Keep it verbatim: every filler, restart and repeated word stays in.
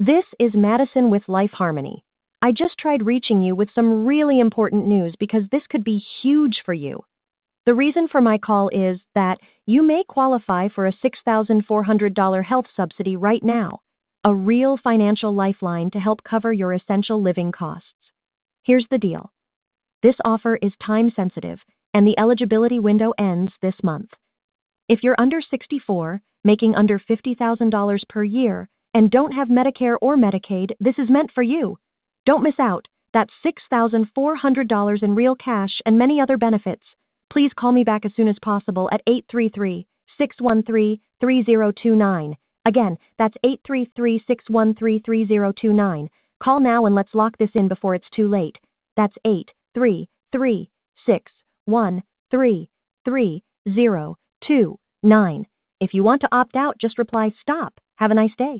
This is Madison with Life Harmony. I just tried reaching you with some really important news because this could be huge for you. The reason for my call is that you may qualify for a six thousand four hundred dollars health subsidy right now, a real financial lifeline to help cover your essential living costs. Here's the deal. This offer is time sensitive, and the eligibility window ends this month. If you're under sixty-four, making under fifty thousand dollars per year, and don't have Medicare or Medicaid, this is meant for you. Don't miss out. That's six thousand four hundred dollars in real cash and many other benefits. Please call me back as soon as possible at eight three three, six one three, three zero two nine. Again, that's eight three three, six one three, three zero two nine. Call now and let's lock this in before it's too late. That's eight three three, six one three, three zero two nine. If you want to opt out, just reply STOP. Have a nice day.